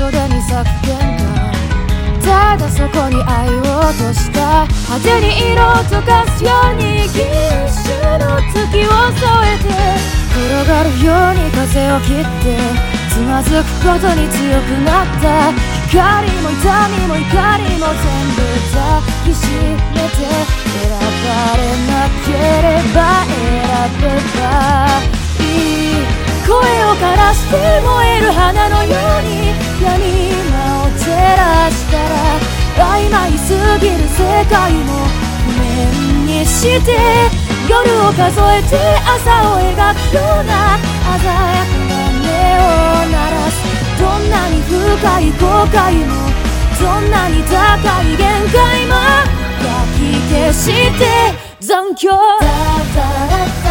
袖に咲く喧嘩、ただそこに愛を落とした。派手に色を溶かすように一瞬の月を添えて、転がるように風を切ってつまずくことに強くなった。光も痛みも怒りも全部抱きしめて、選ばれなければ選べばいい。声を枯らして燃える花のように闇間を照らしたら、曖昧すぎる世界も譜面にして、夜を数えて朝を描くような鮮やかな目を鳴らす。どんなに深い後悔もどんなに高い限界もかき消して残響。